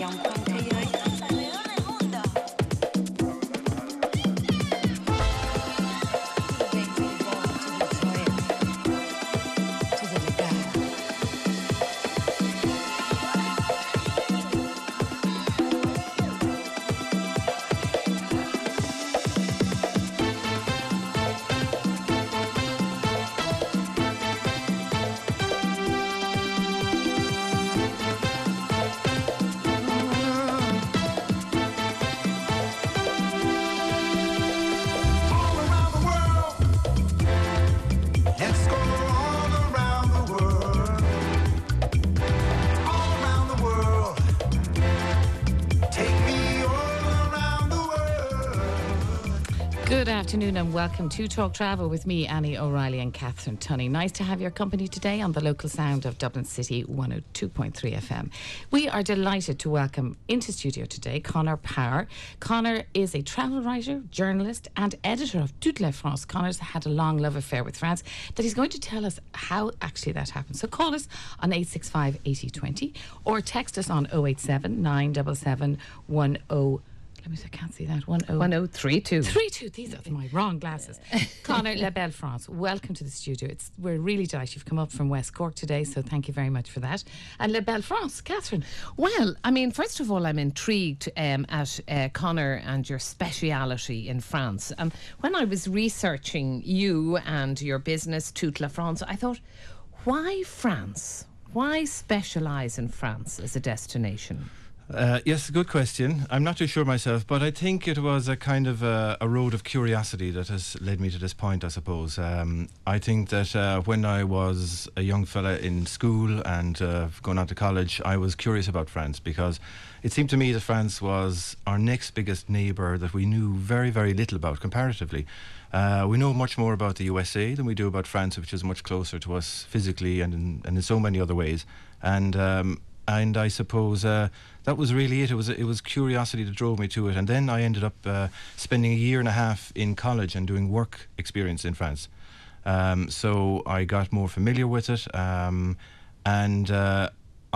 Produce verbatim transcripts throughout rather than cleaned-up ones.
Good afternoon and welcome to Talk Travel with me, Annie O'Reilly and Catherine Tunney. Nice to have your company today on the local sound of Dublin City one oh two point three F M. We are delighted to welcome into studio today Conor Power. Conor is a travel writer, journalist and editor of Toute la France. Conor's had a long love affair with France that he's going to tell us how actually that happened. So call us on eight six five, eight oh two oh or text us on oh eight seven, nine seven seven, one oh Let me see, I can't see that. one oh three two. three two. These are my wrong glasses. Conor, La Belle France, welcome to the studio. It's We're really delighted you've come up from West Cork today, so thank you very much for that. And La Belle France, Catherine. Well, I mean, first of all, I'm intrigued um, at uh, Conor and your speciality in France. Um, when I was researching you and your business, Toute la France, I thought, why France? Why specialise in France as a destination? Uh, yes, good question. I'm not too sure myself, but I think it was a kind of a, a road of curiosity that has led me to this point, I suppose. Um, I think that uh, when I was a young fella in school and uh, going on to college, I was curious about France because it seemed to me that France was our next biggest neighbour that we knew very, very little about comparatively. Uh, we know much more about the U S A than we do about France, which is much closer to us physically and in, and in so many other ways. And um, And I suppose uh, that was really it. It was it was curiosity that drove me to it. And then I ended up uh, spending a year and a half in college and doing work experience in France. Um, so I got more familiar with it. Um, and uh,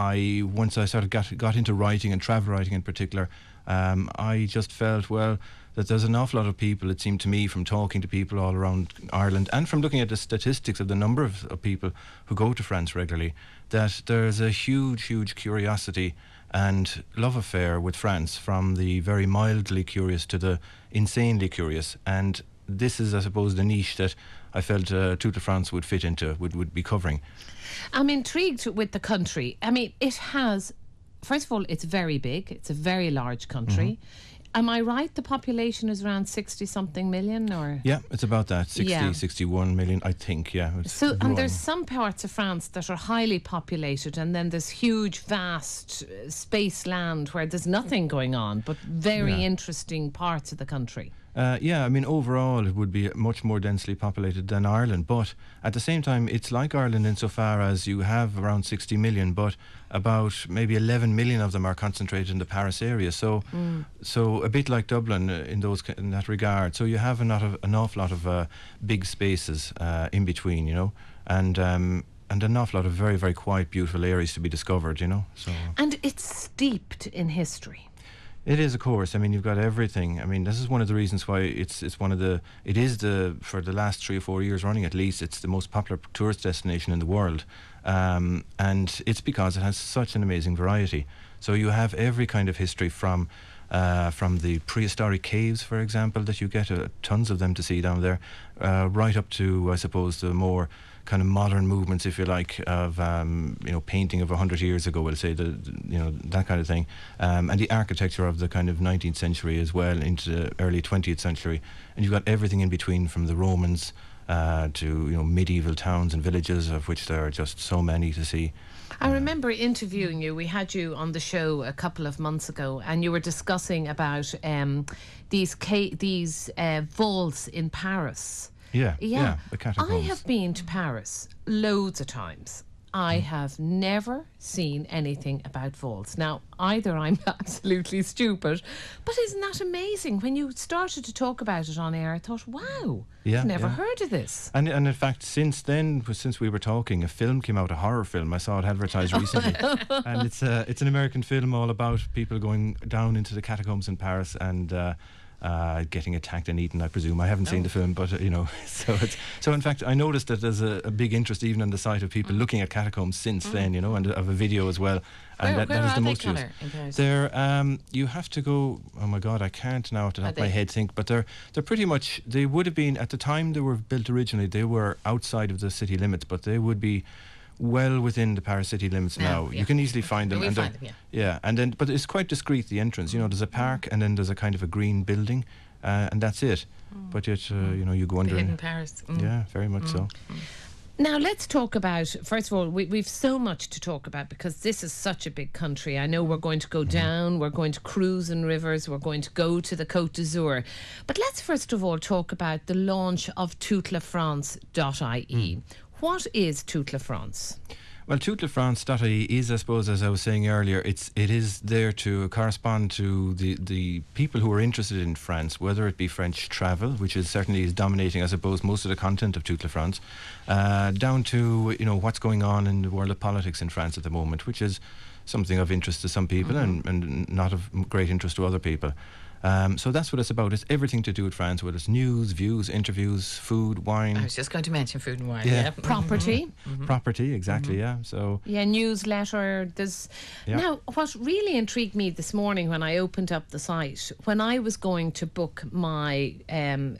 I once I started got got into writing and travel writing in particular, um, I just felt, well, that there's an awful lot of people, it seemed to me, from talking to people all around Ireland and from looking at the statistics of the number of, of people who go to France regularly, that there's a huge, huge curiosity and love affair with France, from the very mildly curious to the insanely curious. And this is, I suppose, the niche that I felt uh, Toute de France would fit into, would, would be covering. I'm intrigued with the country. I mean, it has, first of all, it's very big. It's a very large country. Mm-hmm. Am I right? The population is around sixty something million, or yeah, it's about that sixty, yeah. sixty-one million, I think. Yeah. So, and there's some parts of France that are highly populated, and then there's huge, vast uh, space land where there's nothing going on, but very yeah. interesting parts of the country. Uh, yeah, I mean, overall it would be much more densely populated than Ireland, but at the same time it's like Ireland insofar as you have around sixty million, but about maybe eleven million of them are concentrated in the Paris area, so mm. so a bit like Dublin uh, in those in that regard. So you have a lot of, an awful lot of uh, big spaces uh, in between, you know, and um, and an awful lot of very, very quiet, beautiful areas to be discovered, you know. So and it's steeped in history. It is, of course. I mean, you've got everything. I mean, this is one of the reasons why it's it's one of the it is the for the last three or four years running at least, it's the most popular tourist destination in the world, um, and it's because it has such an amazing variety. So you have every kind of history from uh, from the prehistoric caves, for example, that you get uh, tons of them to see down there, uh, right up to, I suppose, the more kind of modern movements, if you like, of um, you know, painting of a hundred years ago, we'll say, the, you know, that kind of thing, um, and the architecture of the kind of nineteenth century as well into the early twentieth century, and you've got everything in between, from the Romans uh, to, you know, medieval towns and villages, of which there are just so many to see. I remember interviewing you. We had you on the show a couple of months ago, and you were discussing about um, these ca- these uh, vaults in Paris. Yeah, yeah, yeah. the catacombs. I have been to Paris loads of times, I have never seen anything about vaults. Now, either I'm absolutely stupid, but isn't that amazing? When you started to talk about it on air, I thought, wow, Yeah, I've never yeah. heard of this. And, and in fact, since then, since we were talking, a film came out, a horror film. I saw it advertised recently, and it's a, it's an American film all about people going down into the catacombs in Paris and uh, uh, getting attacked and eaten. I presume I haven't seen the film, but uh, you know, so it's so. In fact, I noticed that there's a, a big interest even on the site of people looking at catacombs since then, you know, and of a video as well. And Where, that, where that is are the they, most used. Conor, in Paris? They're um, you have to go. Oh my God, I can't now off the top Are of my they? head think, but they're they're pretty much. They would have been at the time they were built originally. They were outside of the city limits, but they would be well within the Paris city limits Now, now. yeah. You can easily find them. We'll and find they're- them, yeah. yeah, and then but it's quite discreet. The entrance, you know, there's a park and then there's a kind of a green building, uh, and that's it. But yet, uh, you know, you go The under. hidden and- Paris. Mm. Yeah, very much so. Now, let's talk about, first of all, we, we've so much to talk about because this is such a big country. I know we're going to go down, we're going to cruise in rivers, we're going to go to the Côte d'Azur. But let's first of all talk about the launch of toute la france dot I E. What is Toute La France? Well, toute la france dot I E is, I suppose, as I was saying earlier, it's it is there to correspond to the, the people who are interested in France, whether it be French travel, which is certainly is dominating, I suppose, most of the content of Toute la France, uh, down to you know what's going on in the world of politics in France at the moment, which is something of interest to some people and, and not of great interest to other people. Um, so that's what it's about. It's everything to do with France, whether it's news, views, interviews, food, wine, I was just going to mention food and wine. Yeah. Yeah. Property. property, exactly, yeah. So Yeah, newsletter. There's Yeah. now what really intrigued me this morning when I opened up the site, when I was going to book my um,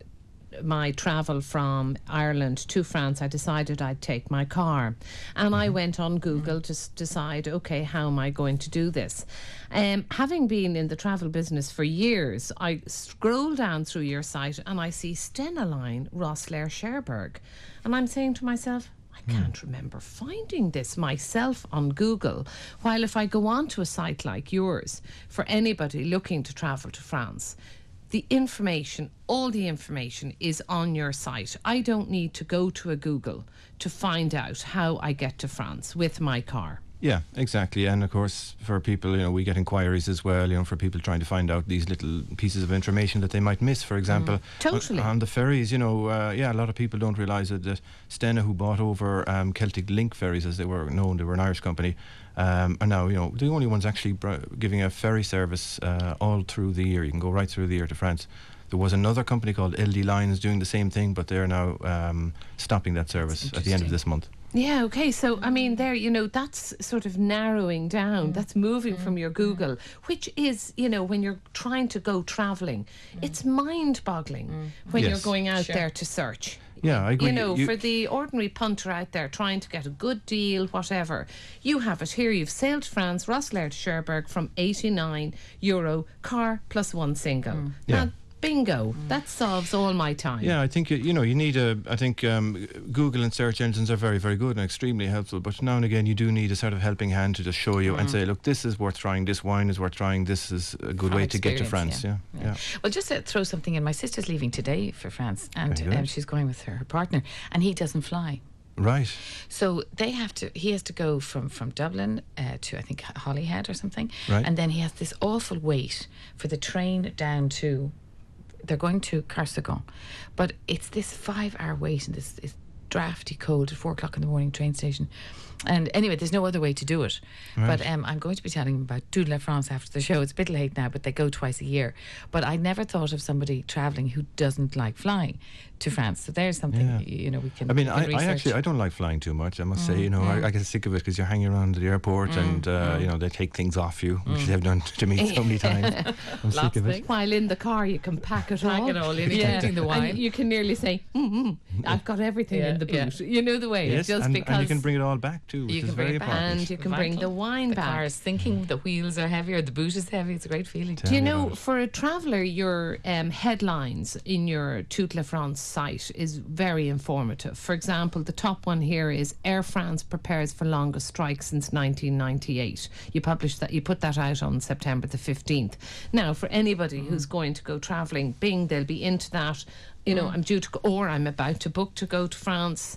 my travel from Ireland to France, I decided I'd take my car, and I went on Google to s- decide, okay, how am I going to do this? Um, having been in the travel business for years, I scroll down through your site and I see Stena Line Rosslare Cherbourg, and I'm saying to myself, I can't remember finding this myself on Google. While if I go on to a site like yours, for anybody looking to travel to France, the information, all the information is on your site. I don't need to go to a Google to find out how I get to France with my car. yeah, exactly. And of course, for people, you know, we get inquiries as well, you know, for people trying to find out these little pieces of information that they might miss. For example, Totally. on, on the ferries, you know, uh, yeah, a lot of people don't realise that, that Stena, who bought over um, Celtic Link ferries, as they were known, they were an Irish company, um, are now, you know, the only ones actually br- giving a ferry service uh, all through the year. You can go right through the year to France. There was another company called L D Lines doing the same thing, but they're now um, stopping that service at the end of interesting. this month. Yeah, okay. So, I mean, there, you know, that's sort of narrowing down. That's moving from your Google, which is, you know, when you're trying to go travelling, it's mind boggling when Yes. you're going out Sure. there to search. Yeah, I agree. You know, You- for the ordinary punter out there trying to get a good deal, whatever, you have it here. You've sailed to France, Rosslare to Cherbourg from eighty-nine euro, car plus one single. Yeah. Now, bingo, that solves all my time. Yeah, I think you, you know you need a. I think um, Google and search engines are very, very good and extremely helpful. But now and again, you do need a sort of helping hand to just show you and say, look, this is worth trying. This wine is worth trying. This is a good From way to get to experience, France. Yeah, yeah. Well, just to throw something in, my sister's leaving today for France, and Very good. um, she's going with her, her partner, and he doesn't fly. Right. So they have to. He has to go from from Dublin uh, to I think Holyhead or something, Right. and then he has this awful wait for the train down to. They're going to Carcassonne, but it's this five-hour wait in this, this drafty cold at four o'clock in the morning train station. And anyway, there's no other way to do it. But um, I'm going to be telling him about Toute La France after the show. It's a bit late now, but they go twice a year. But I never thought of somebody travelling who doesn't like flying to France. So there's something, Yeah. you know, we can I mean, we I, can I research. actually I don't like flying too much. I must say, Mm, you know, I, I get sick of it because you're hanging around the airport and uh, you know they take things off you, which they've done to me so many times. I'm sick Lots of of it. things. While in the car, you can pack it Pack all. it all in, including the wine. And you can nearly say, mm I've got everything Yeah, in the yeah. boot. You know the way. Yes, just and, because and you can bring it all back too, which You is can bring very it back. important. and you can bring the wine the back. car is thinking, the wheels are heavier, the boot is heavy. It's a great feeling. Do you Tell me know, about it. for a traveller, your um, headlines in your Toute La France site is very informative. For example, the top one here is Air France prepares for longest strike since nineteen ninety-eight. You published that, you put that out on September the fifteenth. Now, for anybody who's going to go travelling, bing, they'll be into that. You know, I'm due to go, or I'm about to book to go to France.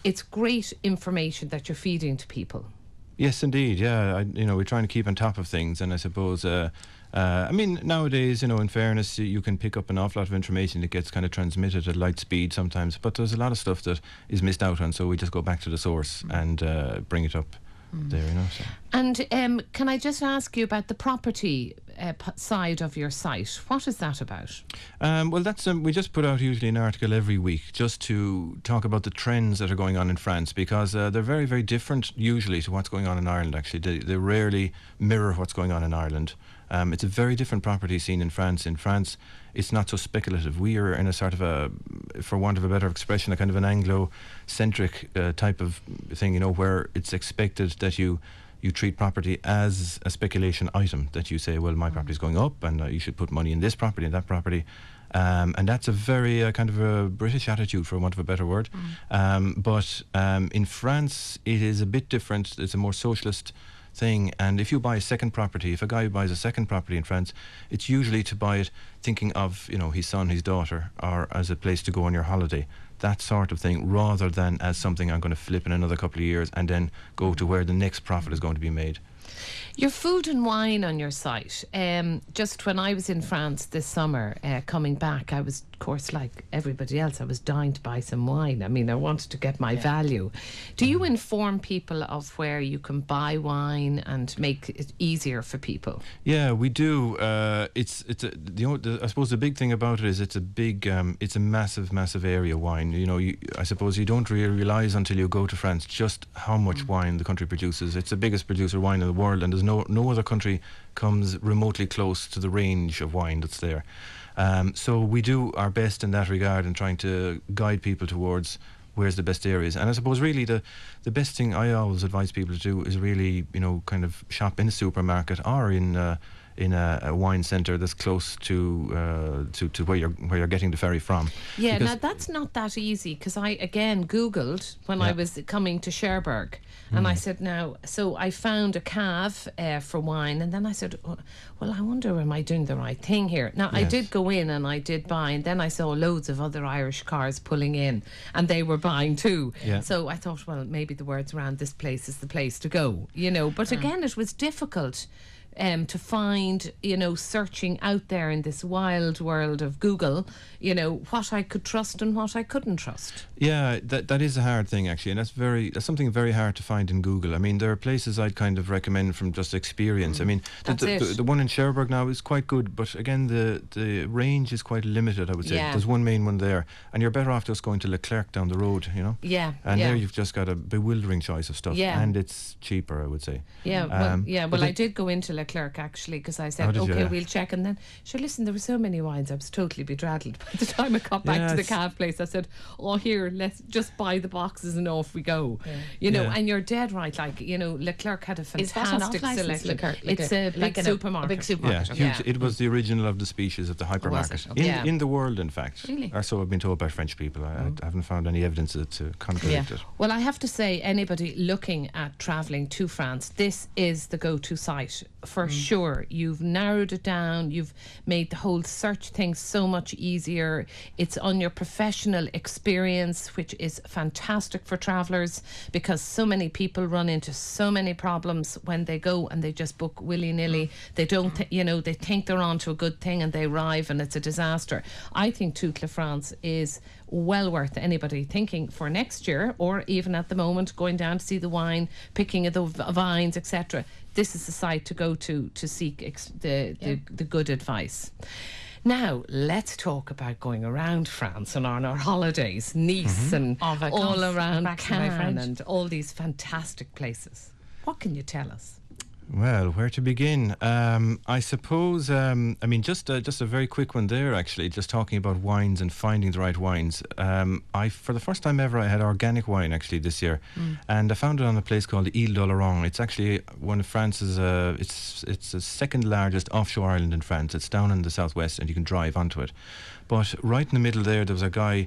it's great information that you're feeding to people. Yes, indeed. Yeah, I, you know, we're trying to keep on top of things, and I suppose, uh, uh, I mean, nowadays, you know, in fairness, you, you can pick up an awful lot of information that gets kind of transmitted at light speed sometimes, but there's a lot of stuff that is missed out on, so we just go back to the source mm. and uh, bring it up mm. there, you know. So. And um, can I just ask you about the property uh, p- side of your site? What is that about? Um, well, that's um, we just put out usually an article every week just to talk about the trends that are going on in France, because uh, they're very, very different usually to what's going on in Ireland. Actually, they, they rarely mirror what's going on in Ireland. Um, it's a very different property scene in France. In France, it's not so speculative. We are in a sort of a, for want of a better expression, a kind of an Anglo-centric uh, type of thing, you know, where it's expected that you you treat property as a speculation item, that you say, well, my mm. property is going up and uh, you should put money in this property and that property. Um, and that's a very uh, kind of a British attitude, for want of a better word. Mm. Um, but um, in France, it is a bit different. It's a more socialist thing. And if you buy a second property, if a guy buys a second property in France, it's usually to buy it thinking of, you know, his son, his daughter, or as a place to go on your holiday. That sort of thing, rather than as something I'm going to flip in another couple of years and then go to where the next profit is going to be made. Your food and wine on your site. Um, just when I was in France this summer, uh, coming back, I was, of course, like everybody else, I was dying to buy some wine. I mean, I wanted to get my yeah. value. Do you inform people of where you can buy wine and make it easier for people? Yeah, we do. Uh, it's it's a, the, the I suppose the big thing about it is it's a big, um, it's a massive, massive area wine. You know, you, I suppose you don't really realise until you go to France just how much mm. wine the country produces. It's the biggest producer of wine in the world, and there's no no other country comes remotely close to the range of wine that's there. Um, so we do our best in that regard in trying to guide people towards where's the best areas. And I suppose really the the best thing I always advise people to do is really, you know, kind of shop in a supermarket or in uh, in a, a wine centre that's close to uh, to to where you're where you're getting the ferry from. Yeah, now that's not that easy, because I again Googled when yeah. I was coming to Cherbourg, and mm. I said, now, so I found a cave uh, for wine, and then I said, oh, well, I wonder, am I doing the right thing here? Now, yes. I did go in and I did buy, and then I saw loads of other Irish cars pulling in, and they were buying too. Yeah. So I thought, well, maybe the words around this place is the place to go, you know. But mm. again, it was difficult. Um, to find, you know, searching out there in this wild world of Google, you know, what I could trust and what I couldn't trust. Yeah, that that is a hard thing actually, and that's very that's something very hard to find in Google. I mean, there are places I'd kind of recommend from just experience. Mm, I mean, the, the, the, the one in Cherbourg now is quite good, but again, the the range is quite limited, I would say. Yeah. There's one main one there, and you're better off just going to Leclerc down the road, you know. Yeah, and yeah. there you've just got a bewildering choice of stuff, yeah. and it's cheaper, I would say. Yeah, um, well, yeah. Well, I they, did go into Leclerc. Clerk actually, because I said, oh, okay, you? we'll check, and then sure, listen, there were so many wines, I was totally bedraddled. By the time I got back yeah, to the cave place, I said, oh, here, let's just buy the boxes and off we go. Yeah. You know, yeah. and you're dead right. Like, you know, Leclerc had a fantastic selection. Leclerc, like it's a, a big like supermarket. A, a big supermarket. Yeah, huge. Yeah. It was the original of the species of the hypermarket okay. in yeah. in the world, in fact. Really? Or so I've been told by French people. I, mm. I haven't found any evidence to, to contradict yeah. it. Well, I have to say, anybody looking at travelling to France, this is the go-to site for mm. sure. You've narrowed it down. You've made the whole search thing so much easier. It's on your professional experience, which is fantastic for travellers, because so many people run into so many problems when they go and they just book willy-nilly. They don't, th- you know, they think they're on to a good thing and they arrive and it's a disaster. I think Toute La France is well worth anybody thinking for next year, or even at the moment going down to see the wine, picking of the v- vines, et cetera. This is the site to go to to seek ex- the, the, yeah. the good advice. Now, let's talk about going around France and on our holidays, Nice mm-hmm. and oh, all around Cannes and all these fantastic places. What can you tell us? Well, where to begin? Um, I suppose, um, I mean, just uh, just a very quick one there, actually, just talking about wines and finding the right wines. Um, I, for the first time ever, I had organic wine, actually, this year. Mm. And I found it on a place called Ile d'Oléron. It's actually one of France's, uh, it's, it's the second largest offshore island in France. It's down in the southwest, and you can drive onto it. But right in the middle there, there was a guy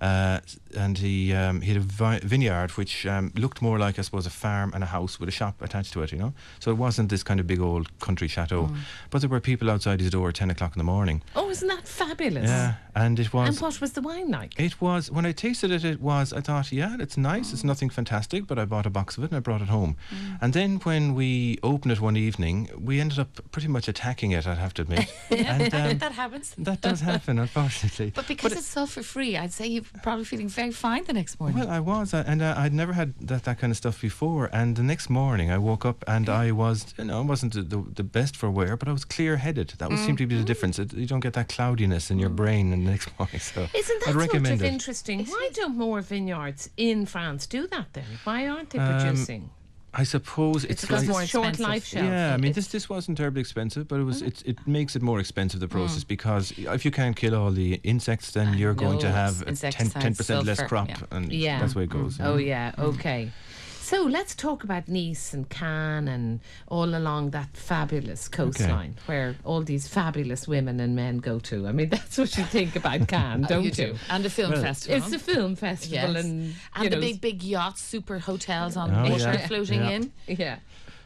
Uh, and he um, he had a vi- vineyard which um, looked more like, I suppose, a farm and a house with a shop attached to it, you know. So it wasn't this kind of big old country chateau. Mm. But there were people outside his door at ten o'clock in the morning. Oh, isn't that fabulous? Yeah, and it was... And what was the wine like? It was, when I tasted it, it was, I thought, yeah, it's nice, it's nothing fantastic, but I bought a box of it and I brought it home. Mm. And then when we opened it one evening, we ended up pretty much attacking it, I'd have to admit. and, um, that happens. That does happen, unfortunately. But because but it's sulphur-free, I'd say you're probably feeling very fine the next morning. Well, I was, uh, and uh, I'd never had that, that kind of stuff before. And the next morning, I woke up and I was, you know, I wasn't the, the, the best for wear, but I was clear-headed. That would mm. seem to be the difference. It, you don't get that cloudiness in your brain in the next morning. So Isn't that I'd sort recommend of it. interesting? Why don't more vineyards in France do that then? Why aren't they Um, producing? I suppose it's, It's because like, more short expensive. life shelf. yeah, I mean, It's- this this wasn't terribly expensive, but it was it, it makes it more expensive, the process, because if you can't kill all the insects, then you're going to know, have a ten, insecticides, ten percent less sulphur, crop, yeah. and Yeah. that's the way it goes. you Oh know. yeah, okay. So let's talk about Nice and Cannes and all along that fabulous coastline where all these fabulous women and men go to. I mean, that's what you think about Cannes, don't you you? do. And the film Well, festival. It's a film festival, Yes. and And you the know, big, big yachts, super hotels on Oh, water yeah. floating Yeah. in. yeah.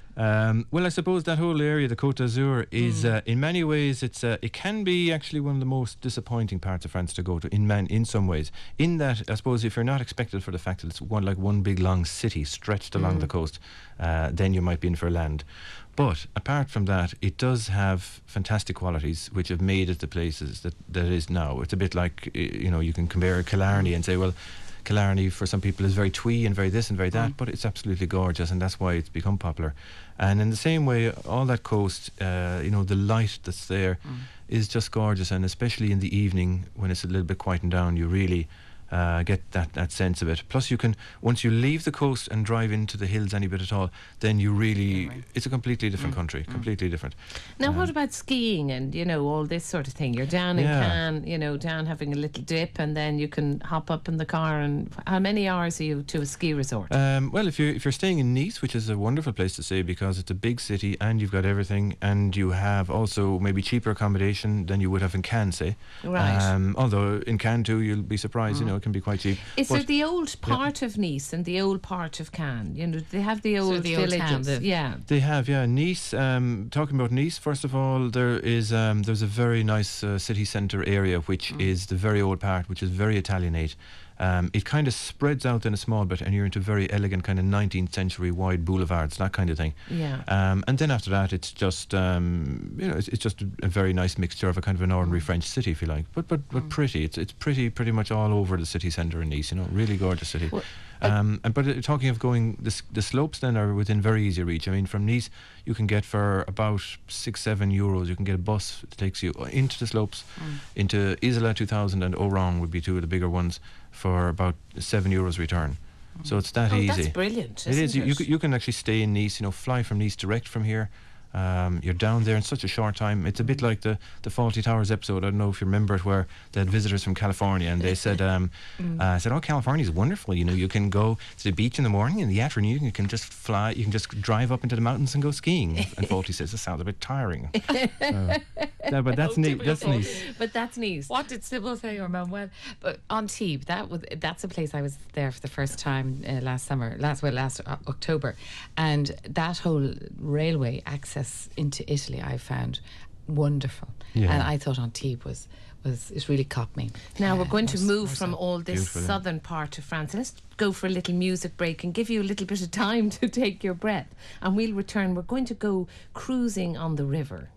Um, well, I suppose that whole area, the Côte d'Azur, is uh, in many ways it's uh, it can be actually one of the most disappointing parts of France to go to. In man, in some ways, in that I suppose if you're not expected for the fact that it's one like one big long city stretched along the coast, uh, then you might be in for a land. But apart from that, it does have fantastic qualities which have made it the places that, that it is now. It's a bit like, y- you know, you can compare Killarney and say, well, Killarney for some people is very twee and very this and very that, Mm. but it's absolutely gorgeous, and that's why it's become popular. And in the same way, all that coast, uh, you know, the light that's there is just gorgeous, and especially in the evening when it's a little bit quieting down, you really uh, get that, that sense of it. Plus you can, once you leave the coast and drive into the hills any bit at all, then you really, Yeah, right. it's a completely different country, completely different. Now, Um, what about skiing and, you know, all this sort of thing? You're down in Yeah. Cannes, you know, down having a little dip, and then you can hop up in the car. And how many hours are you to a ski resort? Um, well, if you if you're staying in Nice, which is a wonderful place to stay because it's a big city and you've got everything, and you have also maybe cheaper accommodation than you would have in Cannes, say. Right. Um, although in Cannes too, you'll be surprised. You know, it can be quite cheap. Is But there the old part of Nice and the old part of Cannes? You know, they have the So old the old villages. town, the- yeah. They have, yeah. Nice. Um, talking about Nice, first of all, there is um, there's a very nice uh, city centre area, which is the very old part, which is very Italianate. Um, it kind of spreads out in a small bit, and you're into very elegant kind of nineteenth century wide boulevards, that kind of thing. Yeah. Um, and then after that, it's just um, you know, it's, it's just a, a very nice mixture of a kind of an ordinary French city, if you like, but but but pretty. It's it's pretty pretty much all over the city centre in Nice. You know, really gorgeous city. Well, Um, and but uh, talking of going, the, s- the slopes then are within very easy reach. I mean, from Nice, you can get for about six, seven euros. You can get a bus that takes you into the slopes, into Isola two thousand and Oran would be two of the bigger ones for about seven euros return. So it's that Oh, easy. that's brilliant. It is. isn't You, you, it? c- you can actually stay in Nice. You know, fly from Nice direct from here. Um, you're down there in such a short time. It's a bit like the the Fawlty Towers episode. I don't know if you remember it, where they had visitors from California, and they said, um, uh, "said Oh, California's wonderful. You know, you can go to the beach in the morning, in the afternoon you can just fly. You can just drive up into the mountains and go skiing." And Fawlty says, "This sounds a bit tiring." Uh, no, but that's Oh, neat. typical That's Fawlty. neat. But that's Nice. What did Sybil say, or Manuel? But on Tebe, that was that's a place I was there for the first time uh, last summer, last well last uh, October, and that whole railway access into Italy I found wonderful, Yeah. and I thought on Tebe was was it really caught me. Now Uh, we're going to more- move more from so. all this Beautiful, yeah. southern part of France. Let's go for a little music break and give you a little bit of time to take your breath. And we'll return. We're going to go cruising on the river.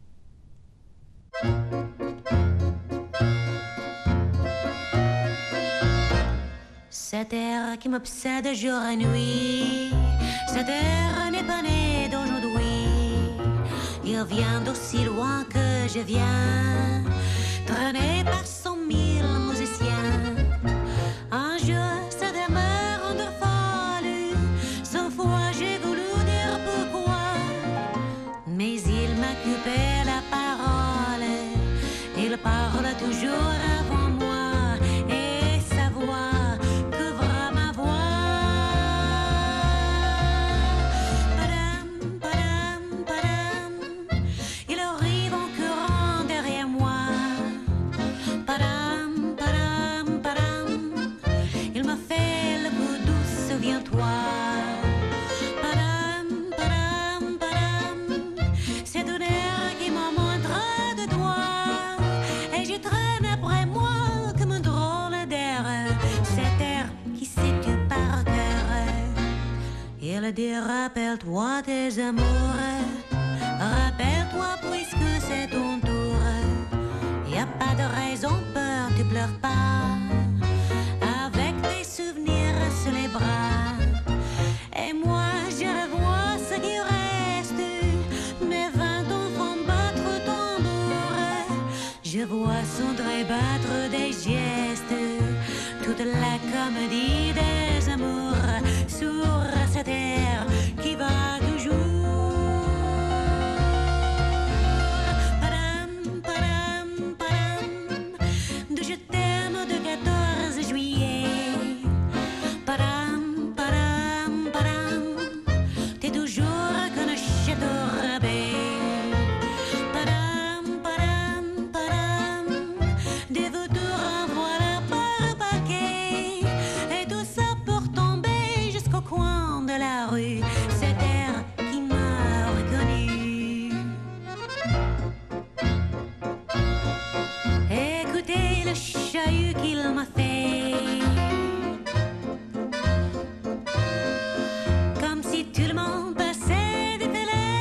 Cette terre qui m'obsède jour et nuit, cette terre n'est pas née d'aujourd'hui. Il vient d'aussi loin que je viens, traîné par cent mille musiciens. Un jour, cette mer rendue folle, cent fois j'ai voulu dire pourquoi, mais il m'a coupé la parole. Il parle toujours avant moi, et sa voix couvre ma voix. Padam, padam, padam, il arrive en courant derrière moi. Padam, padam, padam, Rappelle-toi tes amours, rappelle-toi puisque c'est ton tour. Y a pas de raison, peur, tu pleures pas, avec tes souvenirs sur les bras. Et moi je revois ce qui reste, mes vingt enfants battre tambour. Je vois sombrer battre des gestes, toute la comédie des amours sur cette terre qui va toujours. Padam, padam, padam, de je t'aime de quatorze juillet. Padam, padam, padam, t'es toujours qu'un château rabais. Padam, padam, padam, des vautours en voilà par paquet. Et tout ça pour tomber jusqu'au coin de la rue, cette terre qui m'a reconnu. Écoutez le chahut qu'il m'a fait, comme si tout le monde passait des télés.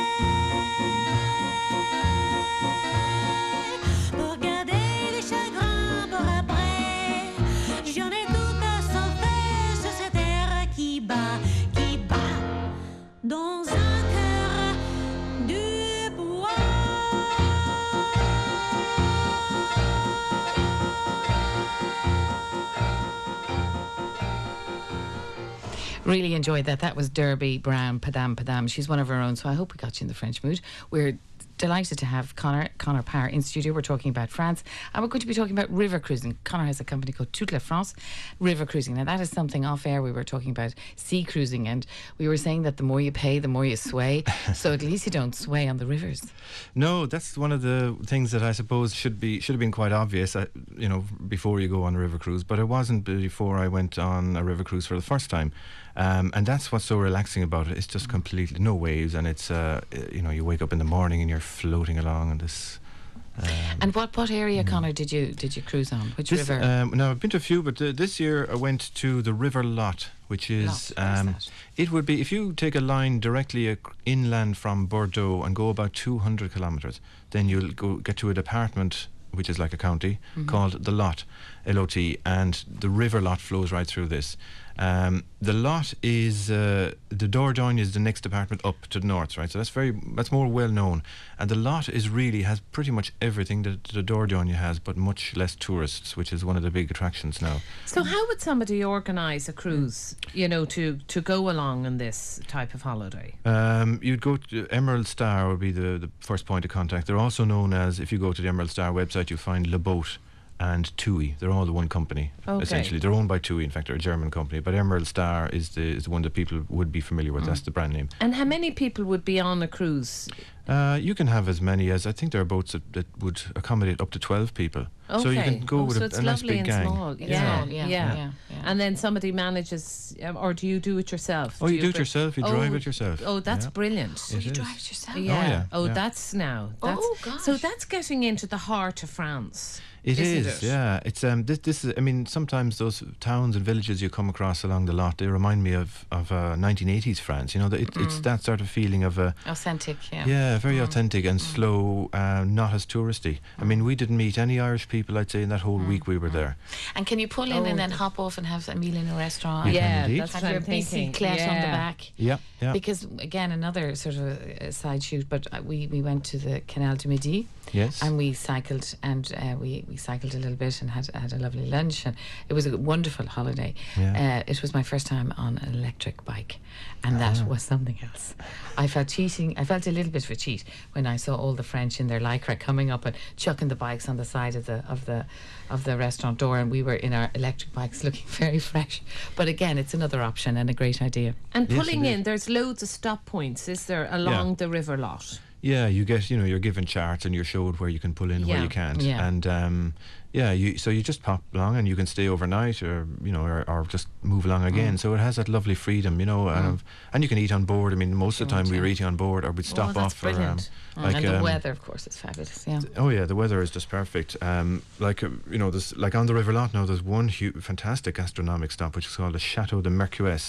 Pour garder les chagrins pour après, j'en ai tout à sauver sur cette terre qui bat, qui bat dans un cœur du bois. Really enjoyed that. That was Derby Brown, Padam Padam. She's one of our own, so I hope we got you in the French mood. We're delighted to have Connor, Connor Parr in studio. We're talking about France, and we're going to be talking about river cruising. Connor has a company called Toute la France River Cruising. Now that is something off air. We were talking about sea cruising, and we were saying that the more you pay, the more you sway. So at least you don't sway on the rivers. No, that's one of the things that I suppose should be should have been quite obvious, uh, you know, before you go on a river cruise. But it wasn't before I went on a river cruise for the first time, um, and that's what's so relaxing about it. It's just completely no waves, and it's uh, you know, you wake up in the morning and you're floating along on this. Um, And what, what area, Connor, did you did you cruise on? Which this, river? Um, now I've been to a few, but uh, this year I went to the River Lot, which is Lot, where's um, that? it would be if you take a line directly ac- inland from Bordeaux and go about two hundred kilometres, then you'll go get to a department which is like a county called the Lot, L O T, and the River Lot flows right through this. Um, the Lot is uh, the Dordogne is the next department up to the north, right? So that's very that's more well known, and the Lot is really has pretty much everything that the Dordogne has, but much less tourists, which is one of the big attractions now. So how would somebody organise a cruise, you know, to, to go along on this type of holiday? Um, you'd go to Emerald Star would be the, the first point of contact. They're also known as, if you go to the Emerald Star website, you find Le Boat and TUI. They're all the one company, Okay. essentially. They're owned by TUI, in fact, they're a German company. But Emerald Star is the is the one that people would be familiar with. That's the brand name. And how many people would be on a cruise? Uh, you can have as many as, I think there are boats that, that would accommodate up to twelve people. So you Okay. can go Oh, with so a, it's a nice lovely big and gang. small. It's Yeah, small, yeah, yeah. yeah, yeah. And then somebody manages, um, or do you do it yourself? Oh, you do it bring- yourself, you Oh, drive it yourself. Oh, that's Yeah. brilliant. It You is. drive it yourself? Yeah. yeah, Oh, yeah. that's now. That's, Oh, gosh. So that's getting into the heart of France. It isn't is, it? yeah. It's um, this, this is. I mean, sometimes those towns and villages you come across along the Lot, they remind me of of uh, nineteen eighties France. You know, that it, it's that sort of feeling of a Authentic, yeah. yeah, very authentic and slow, uh, not as touristy. I mean, we didn't meet any Irish people, I'd say, in that whole week we were there. And can you pull in Oh, and then the- hop off and have a meal in a restaurant? You can Yeah, indeed. that's Have what your I'm thinking. bicyclette on the Yeah. back. Yeah, yeah. Because again, another sort of uh, side shoot. But uh, we we went to the Canal du Midi, Yes. and we cycled, and uh, we we cycled a little bit and had had a lovely lunch, and it was a wonderful holiday. Yeah. Uh, it was my first time on an electric bike, and that Ah. was something else. I felt cheating. I felt a little bit of a cheat when I saw all the French in their lycra coming up and chucking the bikes on the side of the of the of the restaurant door, and we were in our electric bikes looking very fresh. But again, it's another option and a great idea. And Yes, pulling it is. in, there's loads of stop points, is there, along the river Lot? Yeah, you get, you know, you're given charts and you're showed where you can pull in, where Yeah. you can't. Yeah. And um, yeah, you so you just pop along and you can stay overnight, or you know, or, or just move along again. So it has that lovely freedom, you know, and, and you can eat on board. I mean, most of the time we were eating on board, or we'd stop that's off for um, brilliant. like and the um, weather, of course, is fabulous. Yeah. Oh yeah, the weather is just perfect. Um, like uh, you know, there's like on the River Lot now. There's one hu- fantastic gastronomic stop which is called the Chateau de Mercues,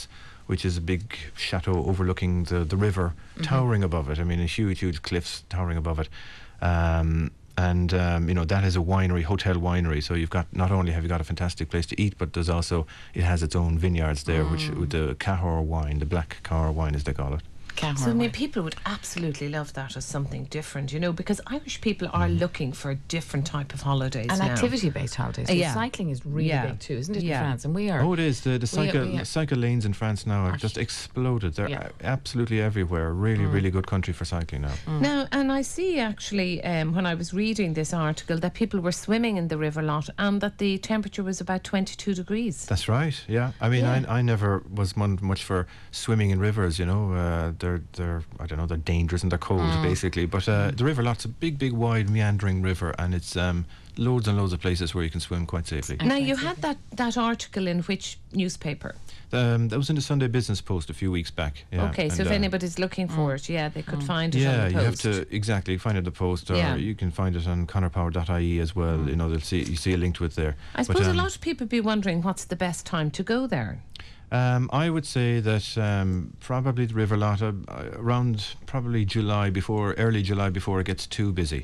which is a big chateau overlooking the, the river, mm-hmm. towering above it. I mean, a huge, huge cliffs towering above it. Um, and, um, you know, that is a winery, hotel winery. So you've got, not only have you got a fantastic place to eat, but there's also, it has its own vineyards there, mm. which with the Cahors wine, the black Cahors wine as they call it. So I mean, people would absolutely love that as something different, you know, because Irish people are mm. looking for a different type of holidays and now. activity-based holidays. Uh, yeah. Cycling is really yeah. big too, isn't it, yeah. in France? And we are. Oh, it is. The the cycle we are, cycle lanes in France now have just exploded. They're yeah. a- absolutely everywhere. Really, mm. really good country for cycling now. Mm. Now, and I see actually um, when I was reading this article that people were swimming in the river lot and that the temperature was about twenty-two degrees. That's right. Yeah. I mean, Yeah. I I never was one much for swimming in rivers. You know, uh, they're they're I don't know, they're dangerous and they're cold Mm. basically. But uh, the river lot's a big, big, wide, meandering river, and it's um, loads and loads of places where you can swim quite safely. Now, you had that, that article in which newspaper? Um, that was in the Sunday Business Post a few weeks back. Yeah. Okay, so And, if uh, anybody's looking for it, yeah, they could find it on yeah, the you have post. to exactly find it in the post, or Yeah. you can find it on conor power dot I E as well. You know, they'll see you see a link to it there. I suppose um, a lot of people be wondering what's the best time to go there. Um, I would say that um, probably the River Lot uh, around probably July, before early July, before it gets too busy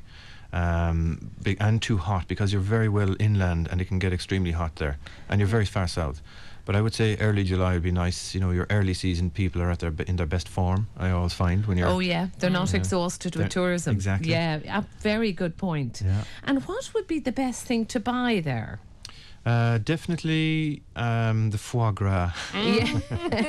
um, big, and too hot, because you're very well inland and it can get extremely hot there, and you're very far south. But I would say early July would be nice. You know, your early season people are at their in their best form. I always find when you're. Oh yeah, they're not Yeah. exhausted They're- with tourism. exactly. Yeah, a very good point. Yeah. And what would be the best thing to buy there? Uh, definitely um, the foie gras. Yeah.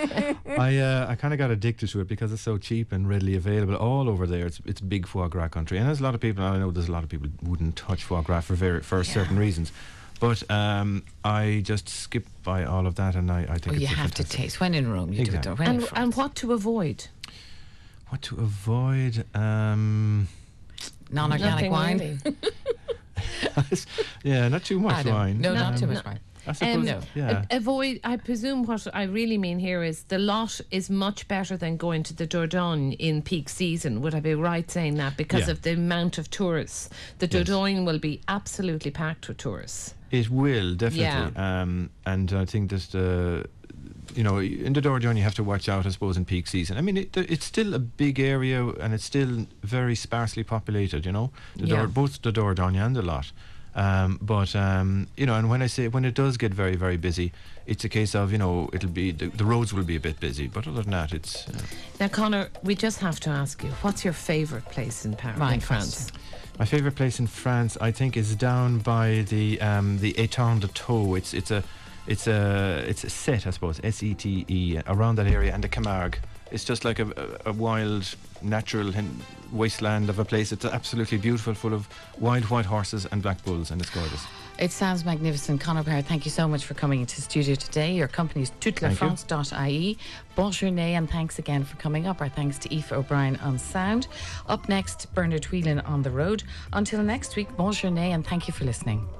I uh, I kind of got addicted to it because it's so cheap and readily available all over there. It's it's big foie gras country, and there's a lot of people. I know there's a lot of people who wouldn't touch foie gras for very for certain reasons, but um, I just skip by all of that, and I, I think Well, it's you a have to fantastic- taste. When in Rome, you Exactly. do it. When in and, France. and what to avoid? What to avoid? Um, Non-organic Nothing wine. really. yeah, not too I much don't- wine. No, not Um, too much wine. I suppose. Um, no. Yeah. a- avoid. I presume what I really mean here is the lot is much better than going to the Dordogne in peak season. Would I be right saying that? Because Yeah. of the amount of tourists, the Yes. Dordogne will be absolutely packed with tourists. It will definitely, um, and I think that the, you know, in the Dordogne you have to watch out, I suppose, in peak season. I mean, it, it's still a big area and it's still very sparsely populated. You know, the Yeah. Dor- both the Dordogne and the lot. Um, but um, you know, and when I say when it does get very very busy, it's a case of, you know, it'll be the, the roads will be a bit busy. But other than that, it's. Uh, Now, Conor, we just have to ask you, what's your favourite place in Paris, Right in France? My favourite place in France, I think, is down by the um, the Étang de Taux. It's it's a it's a it's a set, I suppose, S E T E, around that area, and the Camargue. It's just like a, a, a wild, natural hin- wasteland of a place. It's absolutely beautiful, full of wild white horses and black bulls, and it's gorgeous. It sounds magnificent. Conor Power, thank you so much for coming into the studio today. Your company is toute la Thank you. france dot I E. Bon journée, and thanks again for coming up. Our thanks to Aoife O'Brien on sound. Up next, Bernard Whelan on the road. Until next week, bon journée, and thank you for listening.